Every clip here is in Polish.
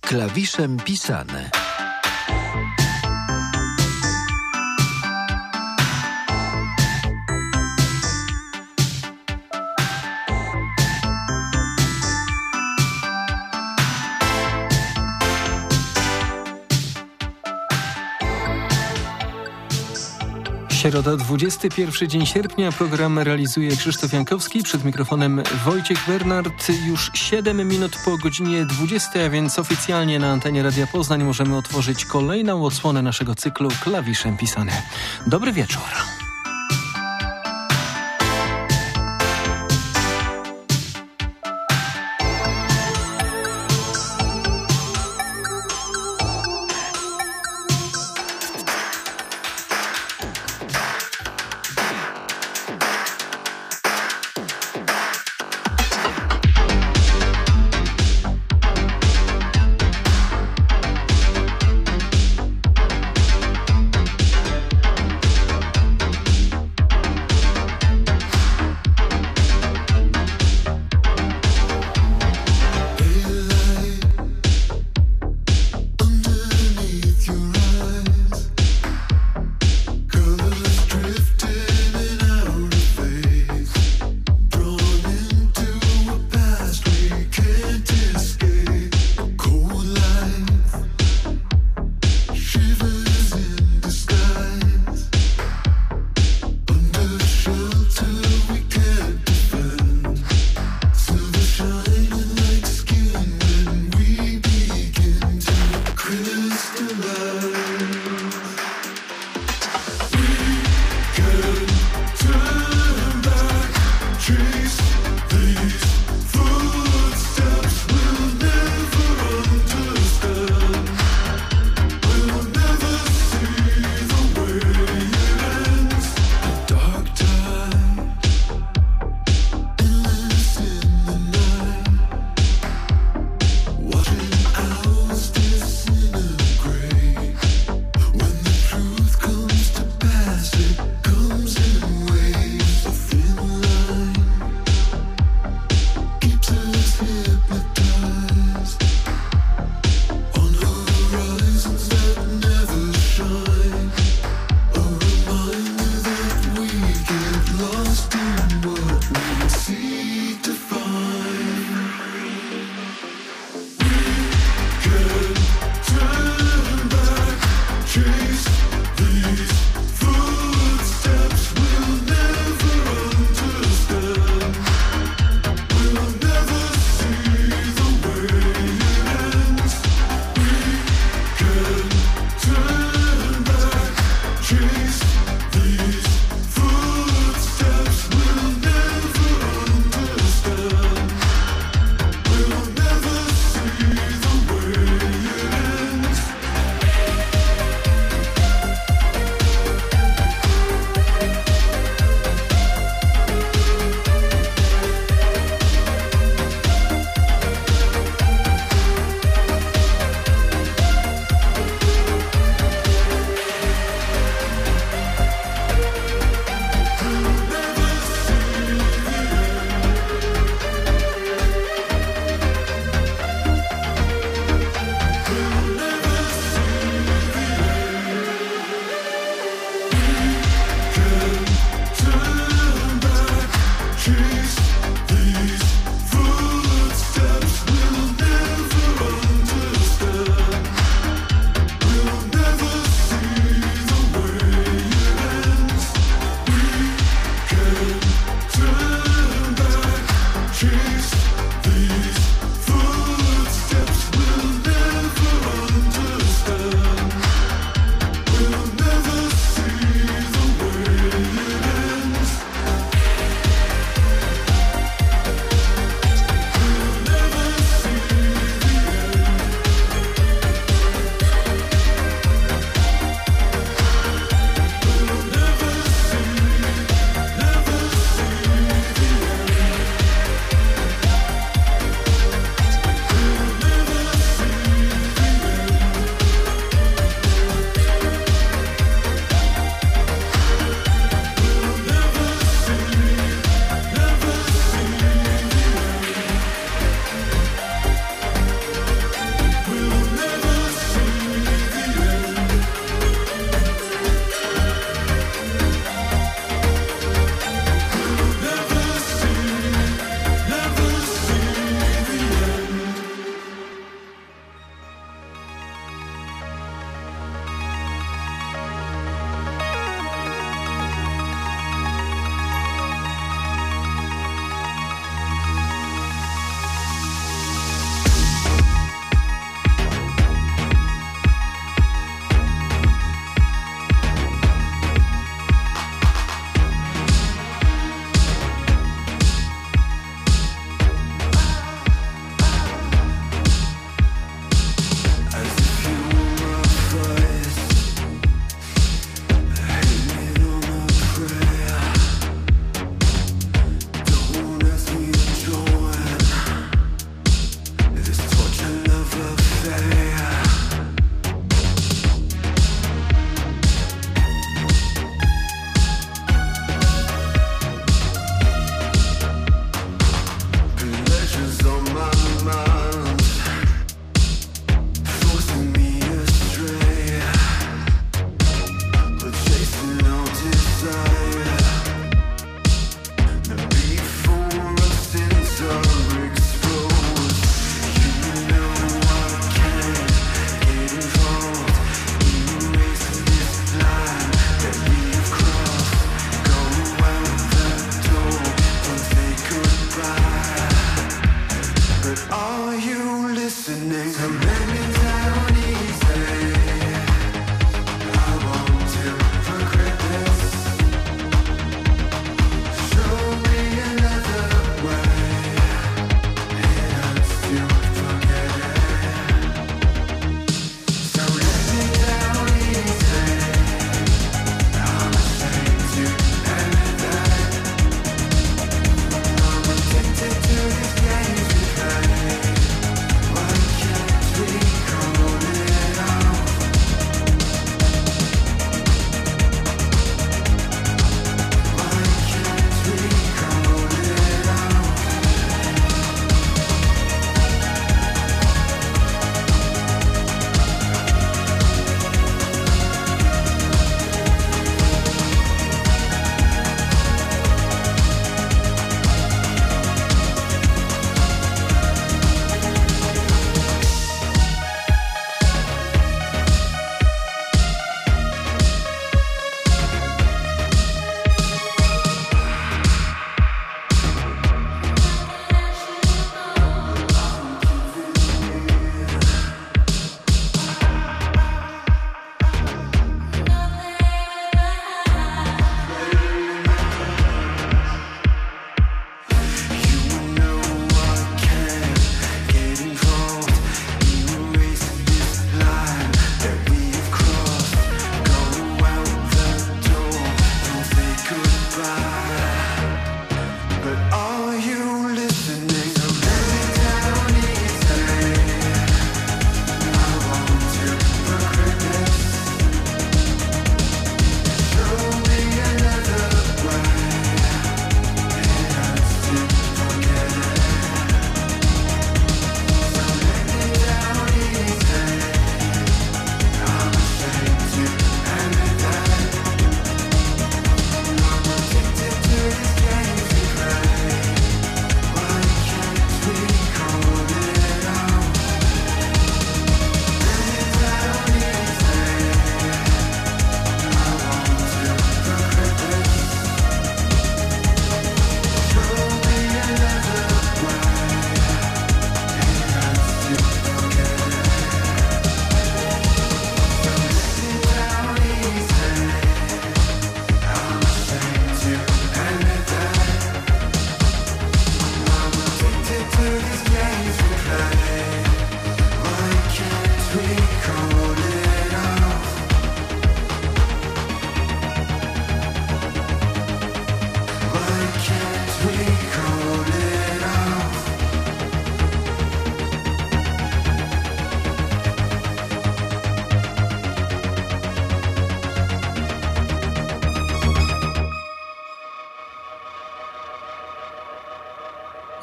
Klawiszem pisane. Środa, 21 dzień sierpnia. Program realizuje Krzysztof Jankowski. Przed mikrofonem Wojciech Bernard. Już 7 minut po godzinie 20, a więc oficjalnie na antenie Radia Poznań możemy otworzyć kolejną odsłonę naszego cyklu Klawiszem pisane. Dobry wieczór.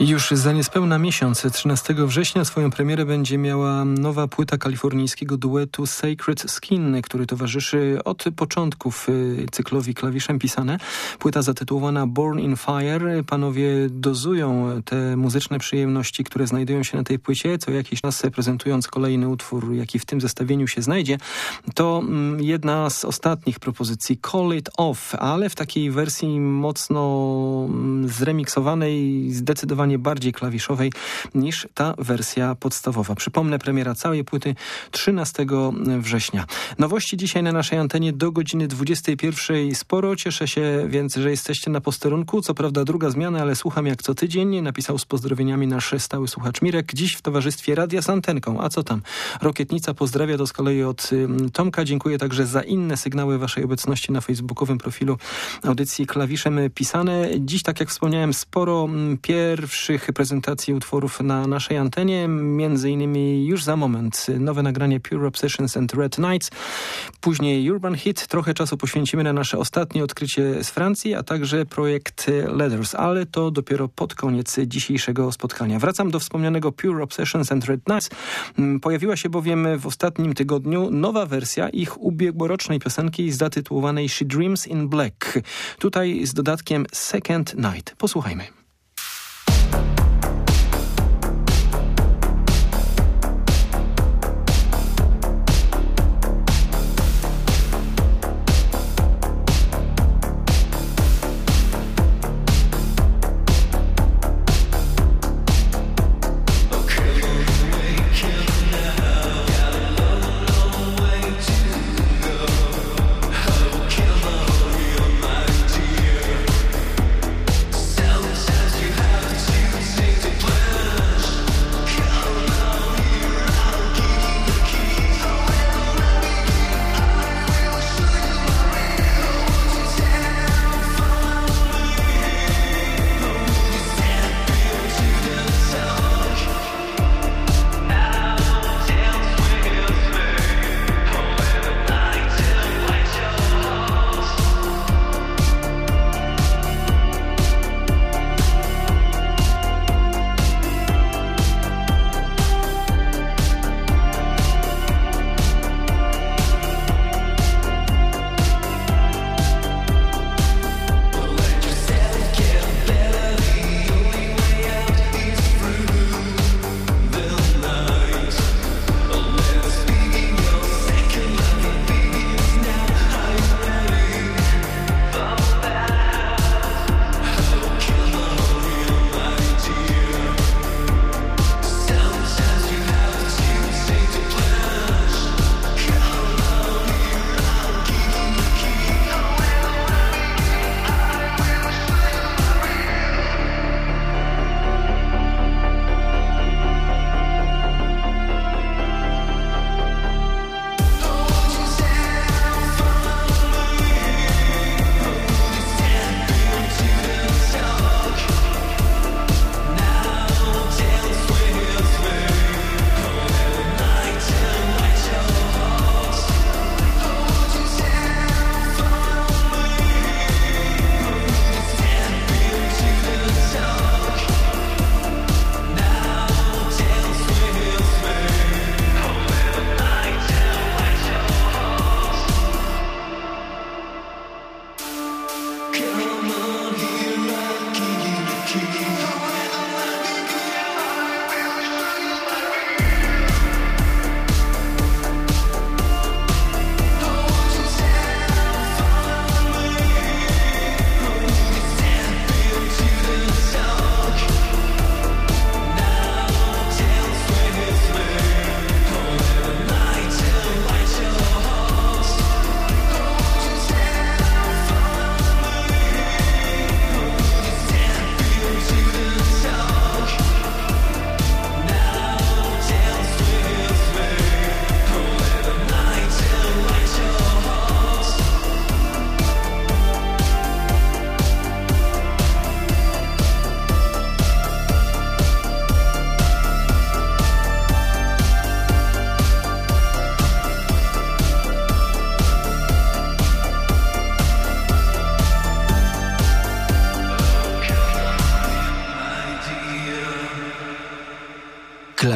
Już za niespełna miesiąc, 13 września, swoją premierę będzie miała nowa płyta kalifornijskiego duetu Sacred Skin, który towarzyszy od początków cyklowi Klawiszem Pisane. Płyta zatytułowana Born in Fire. Panowie dozują te muzyczne przyjemności, które znajdują się na tej płycie, co jakiś czas prezentując kolejny utwór, jaki w tym zestawieniu się znajdzie. To jedna z ostatnich propozycji, Call It Off, ale w takiej wersji mocno zremiksowanej, zdecydowanie bardziej klawiszowej niż ta wersja podstawowa. Przypomnę, premiera całej płyty 13 września. Nowości dzisiaj na naszej antenie do godziny 21 sporo. Cieszę się więc, że jesteście na posterunku. Co prawda druga zmiana, ale słucham jak co tydzień. Napisał z pozdrowieniami nasz stały słuchacz Mirek. Dziś w towarzystwie Radia z Antenką. A co tam? Rokietnica pozdrawia to z kolei od Tomka. Dziękuję także za inne sygnały waszej obecności na facebookowym profilu audycji Klawiszem Pisane. Dziś, tak jak wspomniałem, sporo pierwszych prezentacji utworów na naszej antenie, między innymi już za moment nowe nagranie Pure Obsessions and Red Nights, później Urban Hit, trochę czasu poświęcimy na nasze ostatnie odkrycie z Francji, a także projekt Letters, ale to dopiero pod koniec dzisiejszego spotkania. Wracam do wspomnianego Pure Obsessions and Red Nights. Pojawiła się bowiem w ostatnim tygodniu nowa wersja ich ubiegłorocznej piosenki zatytułowanej She Dreams in Black. Tutaj z dodatkiem Second Night. Posłuchajmy. Sometimes you have to choose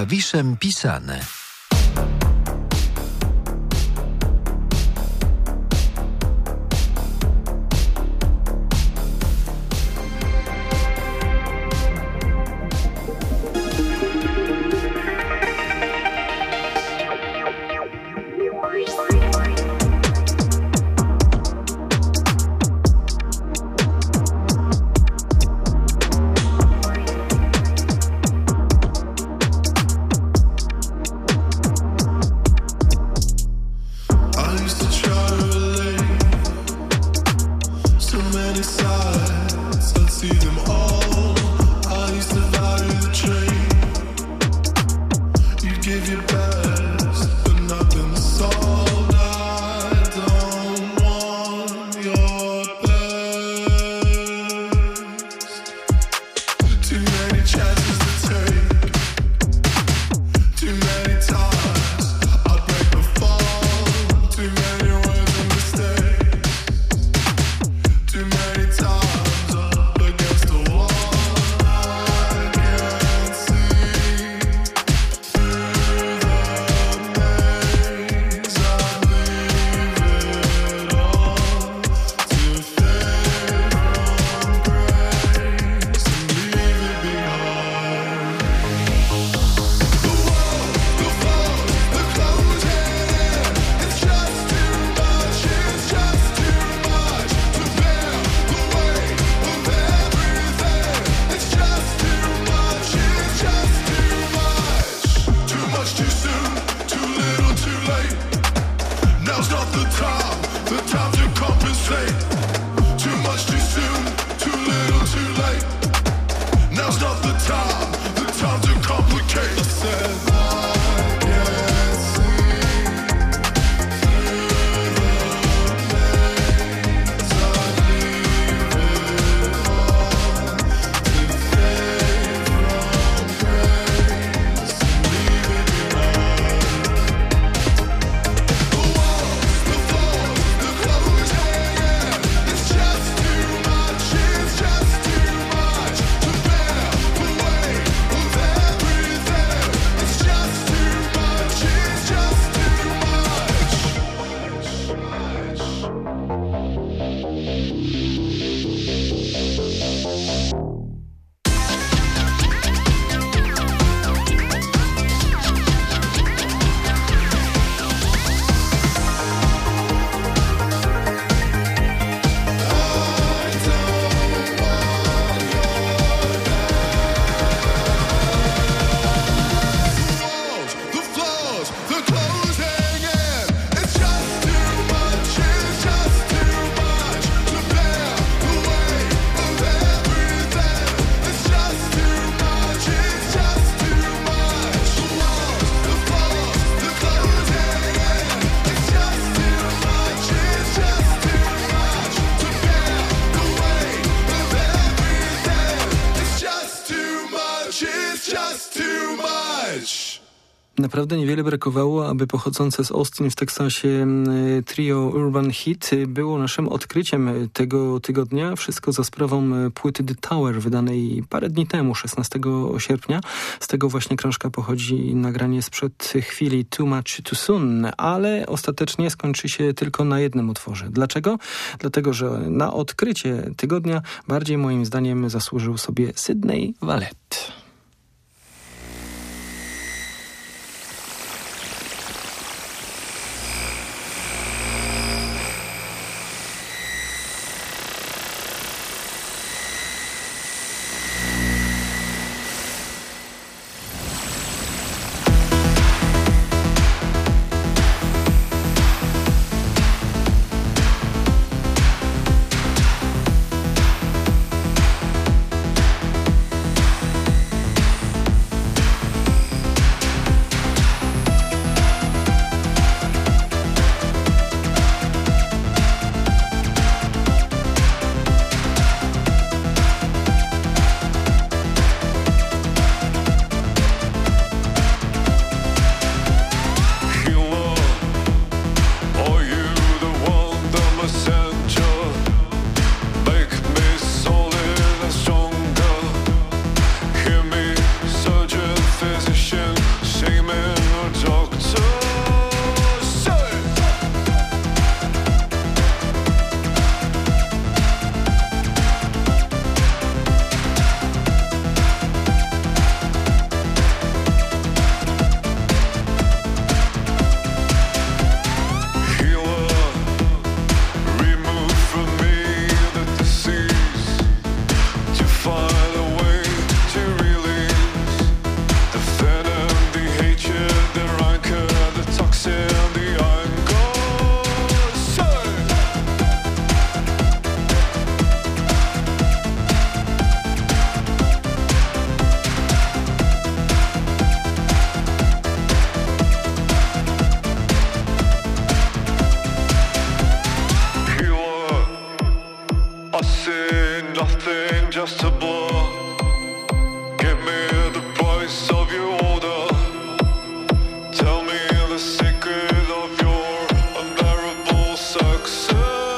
klawiszem pisane. Naprawdę niewiele brakowało, aby pochodzące z Austin w Teksasie trio Urban Hit było naszym odkryciem tego tygodnia. Wszystko za sprawą płyty The Tower, wydanej parę dni temu, 16 sierpnia. Z tego właśnie krążka pochodzi nagranie sprzed chwili Too Much Too Soon, ale ostatecznie skończy się tylko na jednym utworze. Dlaczego? Dlatego, że na odkrycie tygodnia bardziej moim zdaniem zasłużył sobie Sydney Wallet. just a blur. Give me the price of your order. Tell me the secret of your unbearable success.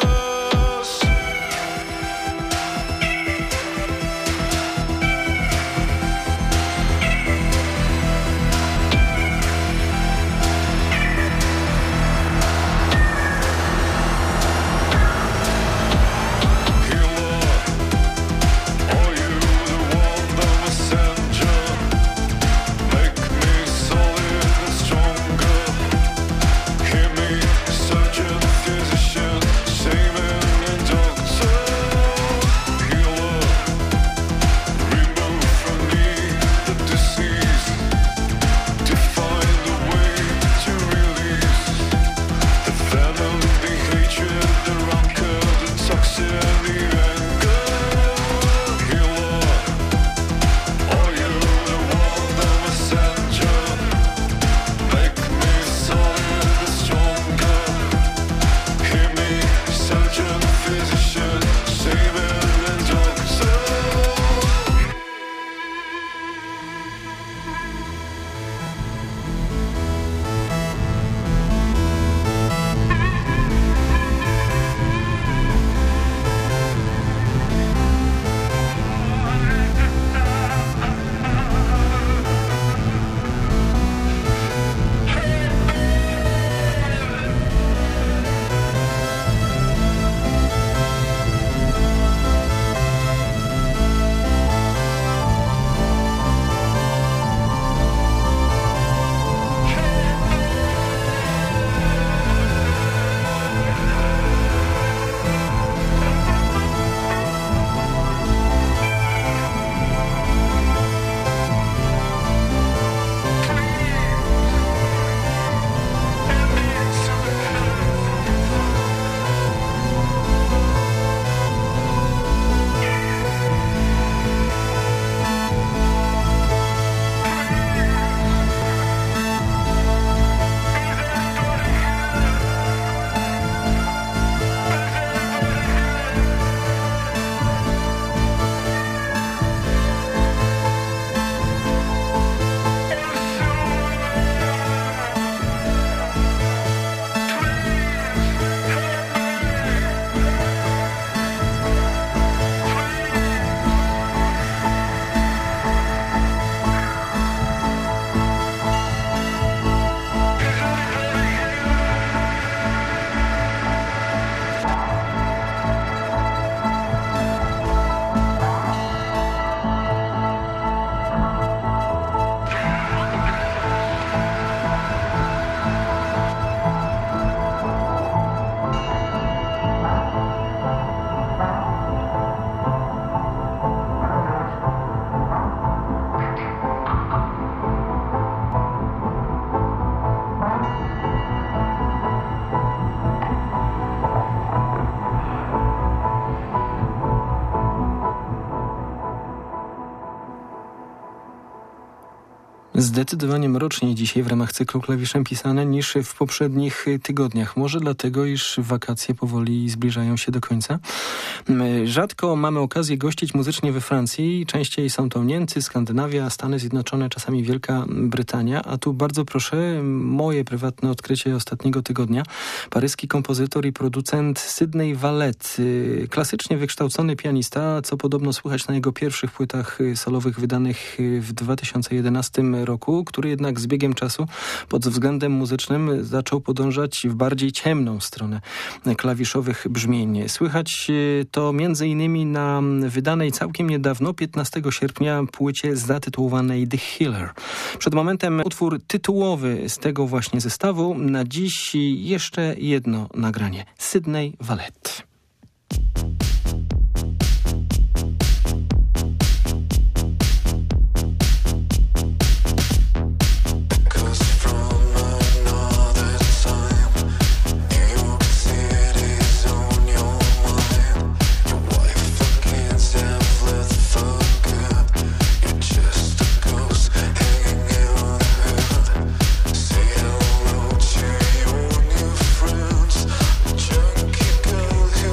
Zdecydowanie mroczniej dzisiaj w ramach cyklu Klawiszem Pisane niż w poprzednich tygodniach. Może dlatego, iż wakacje powoli zbliżają się do końca. Rzadko mamy okazję gościć muzycznie we Francji. Częściej są to Niemcy, Skandynawia, Stany Zjednoczone, czasami Wielka Brytania. A tu bardzo proszę, moje prywatne odkrycie ostatniego tygodnia. Paryski kompozytor i producent Sydney Valette. Klasycznie wykształcony pianista, co podobno słychać na jego pierwszych płytach solowych wydanych w 2011 roku, który jednak z biegiem czasu pod względem muzycznym zaczął podążać w bardziej ciemną stronę klawiszowych brzmień. Słychać to m.in. na wydanej całkiem niedawno, 15 sierpnia, płycie zatytułowanej The Healer. Przed momentem utwór tytułowy z tego właśnie zestawu. Na dziś jeszcze jedno nagranie. Sydney Valette. Junkie girl who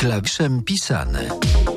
Klawiszem pisane.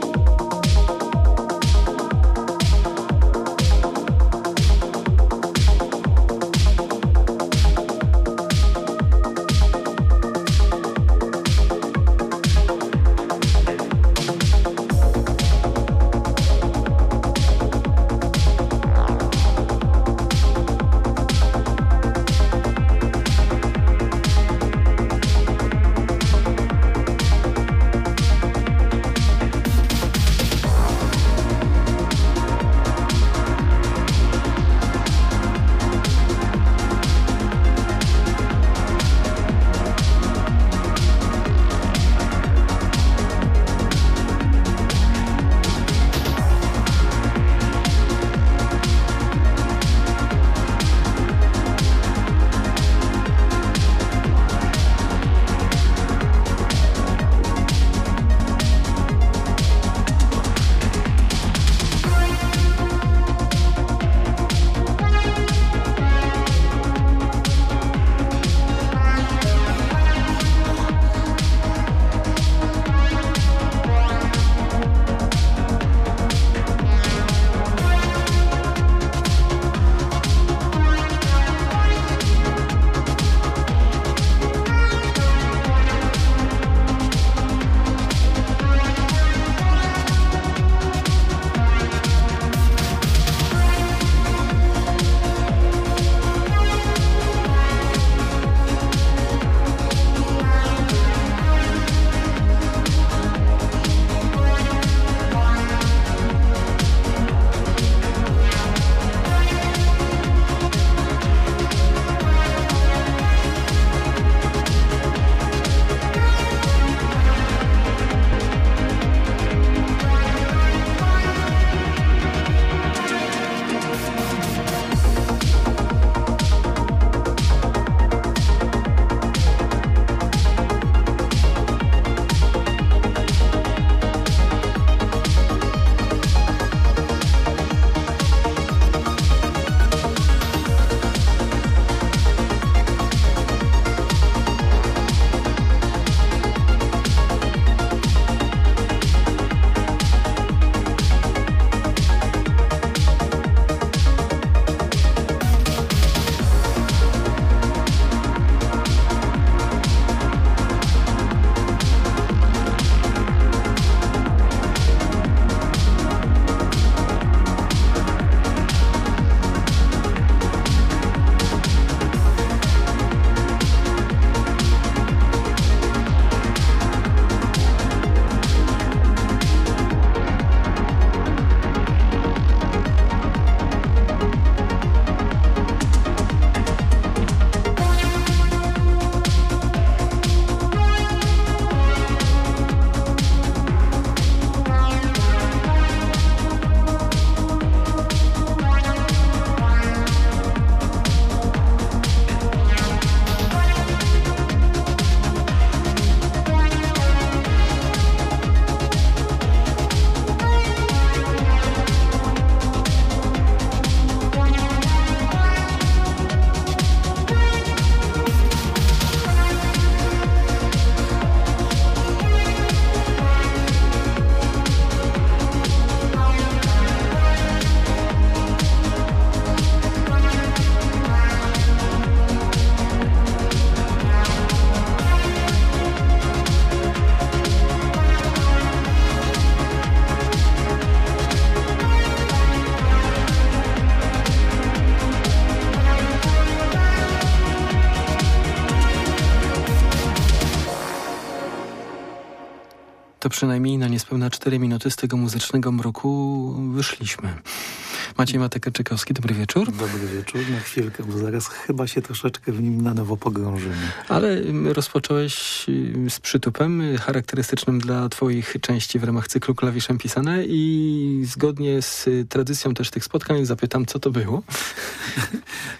To przynajmniej na niespełna 4 minuty z tego muzycznego mroku wyszliśmy. Maciej Matek-Czekowski, dobry wieczór. Dobry wieczór, na chwilkę, bo zaraz chyba się troszeczkę w nim na nowo pogrążymy. Ale rozpocząłeś z przytupem charakterystycznym dla twoich części w ramach cyklu Klawiszem pisane i zgodnie z tradycją też tych spotkań zapytam, co to było.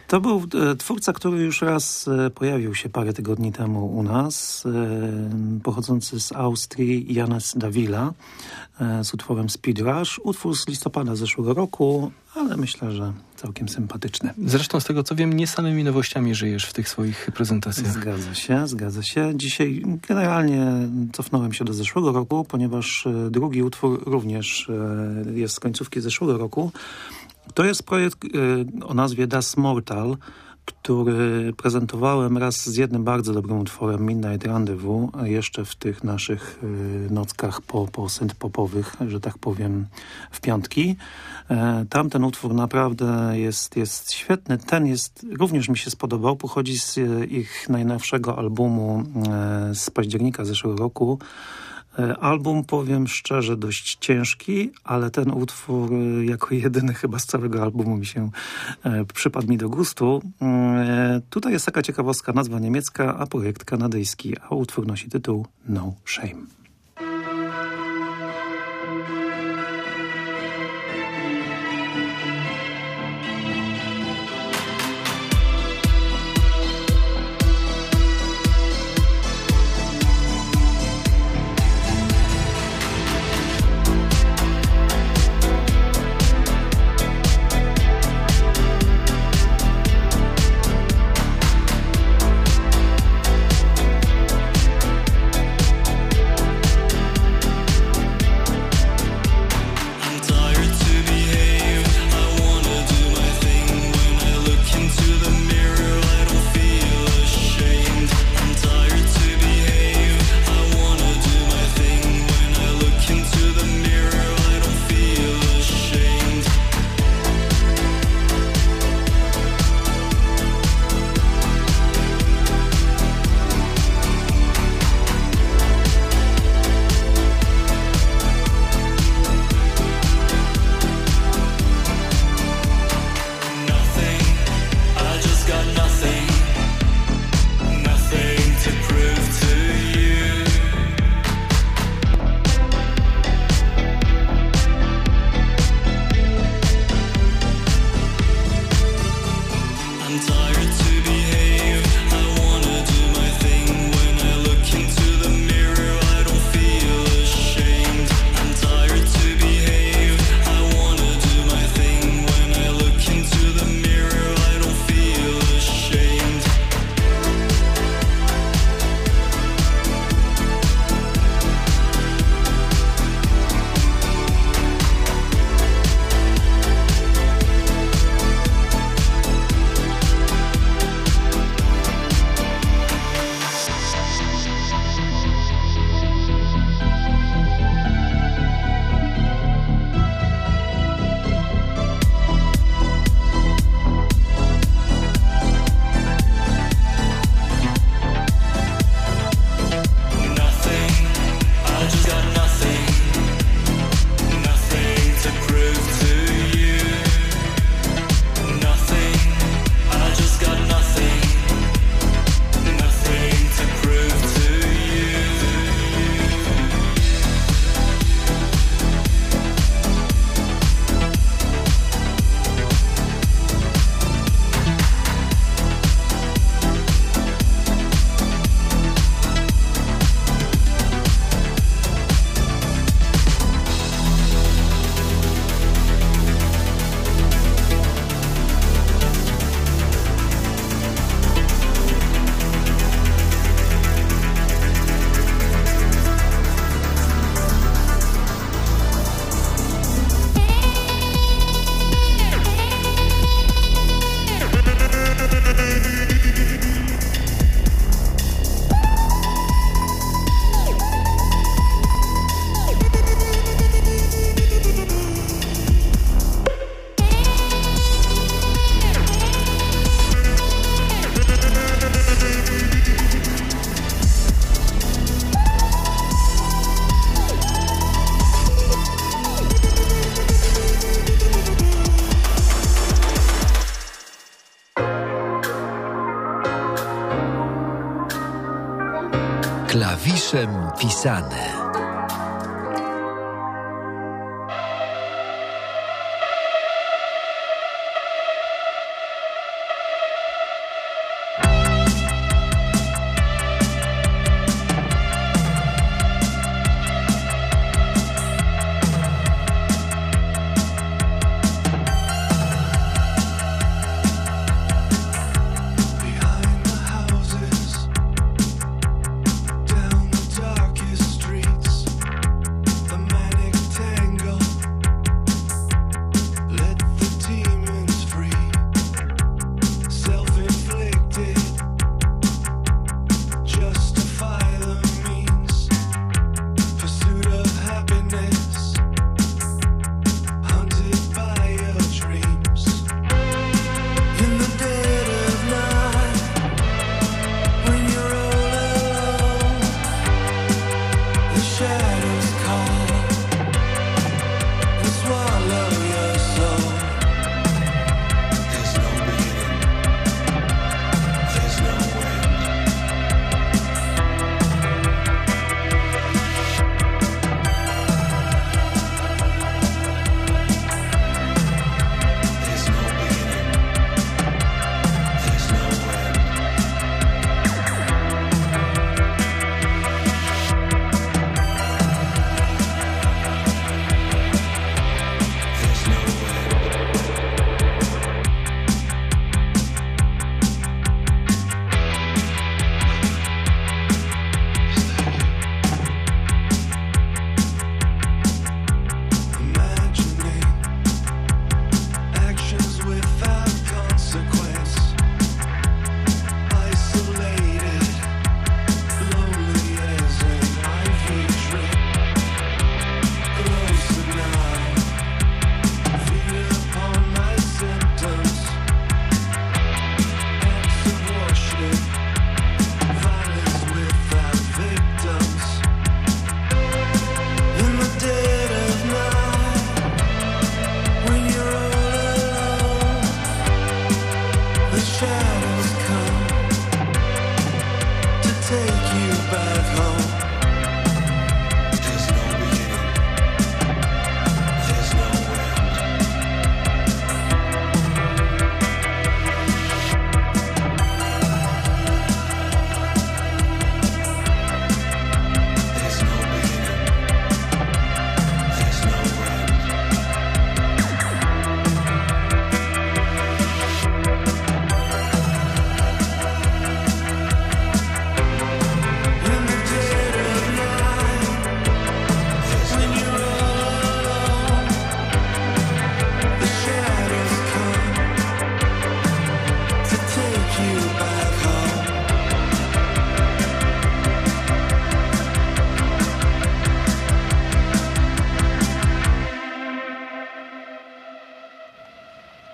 To był twórca, który już raz pojawił się parę tygodni temu u nas, pochodzący z Austrii, Janez Davila, z utworem Speed Rush. Utwór z listopada zeszłego roku, ale myślę, że całkiem sympatyczny. Zresztą z tego co wiem, nie samymi nowościami żyjesz w tych swoich prezentacjach. Zgadza się. Dzisiaj generalnie cofnąłem się do zeszłego roku, ponieważ drugi utwór również jest z końcówki zeszłego roku. To jest projekt o nazwie Das Mortal, który prezentowałem raz z jednym bardzo dobrym utworem, Midnight Rendezvous, jeszcze w tych naszych nockach po synth-popowych, że tak powiem, w piątki. Tamten utwór naprawdę jest świetny. Ten również mi się spodobał. Pochodzi z ich najnowszego albumu z października zeszłego roku. Album, powiem szczerze, dość ciężki, ale ten utwór jako jedyny chyba z całego albumu przypadł mi do gustu. Tutaj jest taka ciekawostka, nazwa niemiecka, a projekt kanadyjski, a utwór nosi tytuł No Shame. Klawiszem pisane.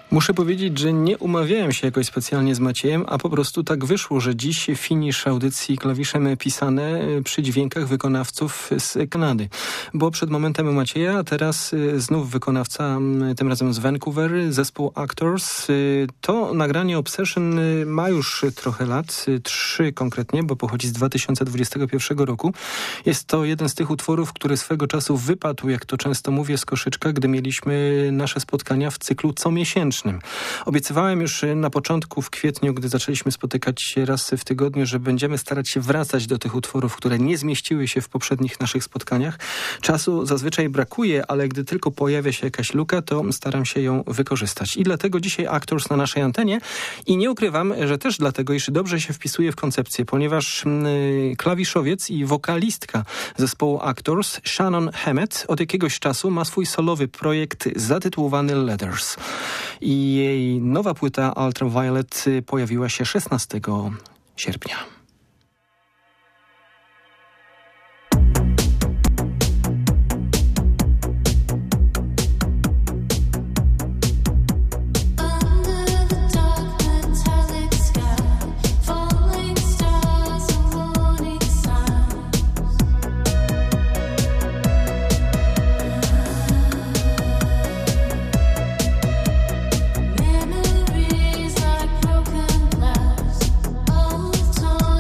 Muszę powiedzieć, że nie umawiałem się jakoś specjalnie z Maciejem, a po prostu tak wyszło, że dziś finisz audycji klawiszem pisane przy dźwiękach wykonawców z Kanady. Bo przed momentem Macieja, a teraz znów wykonawca, tym razem z Vancouver, zespół Actors. To nagranie Obsession ma już trochę lat, 3 konkretnie, bo pochodzi z 2021 roku. Jest to jeden z tych utworów, który swego czasu wypadł, jak to często mówię, z koszyczka, gdy mieliśmy nasze spotkania w cyklu comiesięcznym. Obiecywałem już na początku, w kwietniu, gdy zaczęliśmy spotykać się raz w tygodniu, że będziemy starać się wracać do tych utworów, które nie zmieściły się w poprzednich naszych spotkaniach. Czasu zazwyczaj brakuje, ale gdy tylko pojawia się jakaś luka, to staram się ją wykorzystać. I dlatego dzisiaj Actors na naszej antenie. I nie ukrywam, że też dlatego, iż dobrze się wpisuje w koncepcję, ponieważ klawiszowiec i wokalistka zespołu Actors, Shannon Hammett, od jakiegoś czasu ma swój solowy projekt zatytułowany Letters. I jej nowa płyta Ultraviolet pojawiła się 16 sierpnia. Memories like broken glass, old torn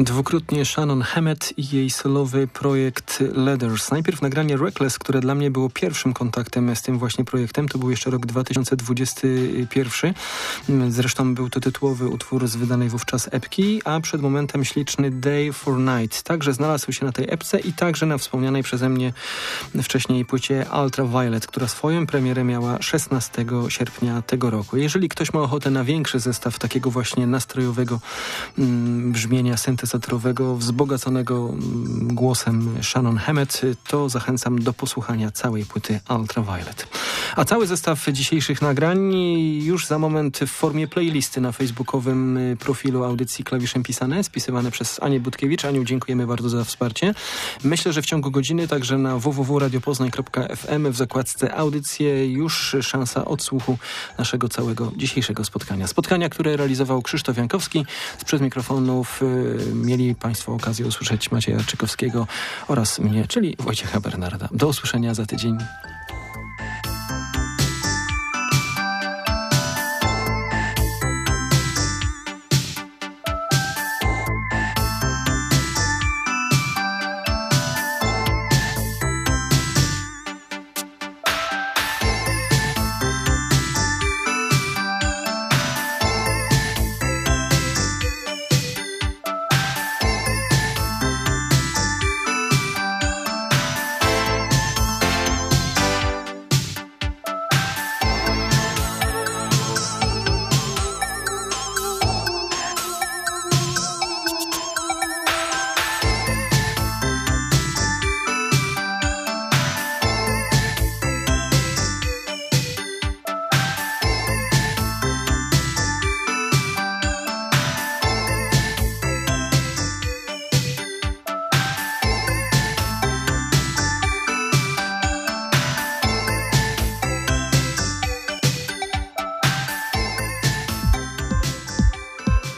Dwukrotnie Shannon Hammett i jej solowy projekt Leathers. Najpierw nagranie Reckless, które dla mnie było pierwszym kontaktem z tym właśnie projektem. To był jeszcze rok 2021. Zresztą był to tytułowy utwór z wydanej wówczas epki, a przed momentem śliczny Day for Night. Także znalazł się na tej epce i także na wspomnianej przeze mnie wcześniej płycie Ultraviolet, która swoją premierę miała 16 sierpnia tego roku. Jeżeli ktoś ma ochotę na większy zestaw takiego właśnie nastrojowego brzmienia syntezatorowego, wzbogaconego głosem Shannon Hammett, to zachęcam do posłuchania całej płyty Ultraviolet. A cały zestaw dzisiejszych nagrań już za moment w formie playlisty na facebookowym profilu audycji Klawiszem Pisane, spisywane przez Anię Budkiewicz. Aniu, dziękujemy bardzo za wsparcie. Myślę, że w ciągu godziny także na www.radiopoznań.fm w zakładce audycje już szansa odsłuchu naszego całego dzisiejszego spotkania. Spotkania, które realizował Krzysztof Jankowski. Sprzed mikrofonów mieli Państwo okazję usłyszeć Macieja Czykowskiego oraz mnie, czyli Wojciecha Bernarda. Do usłyszenia za tydzień.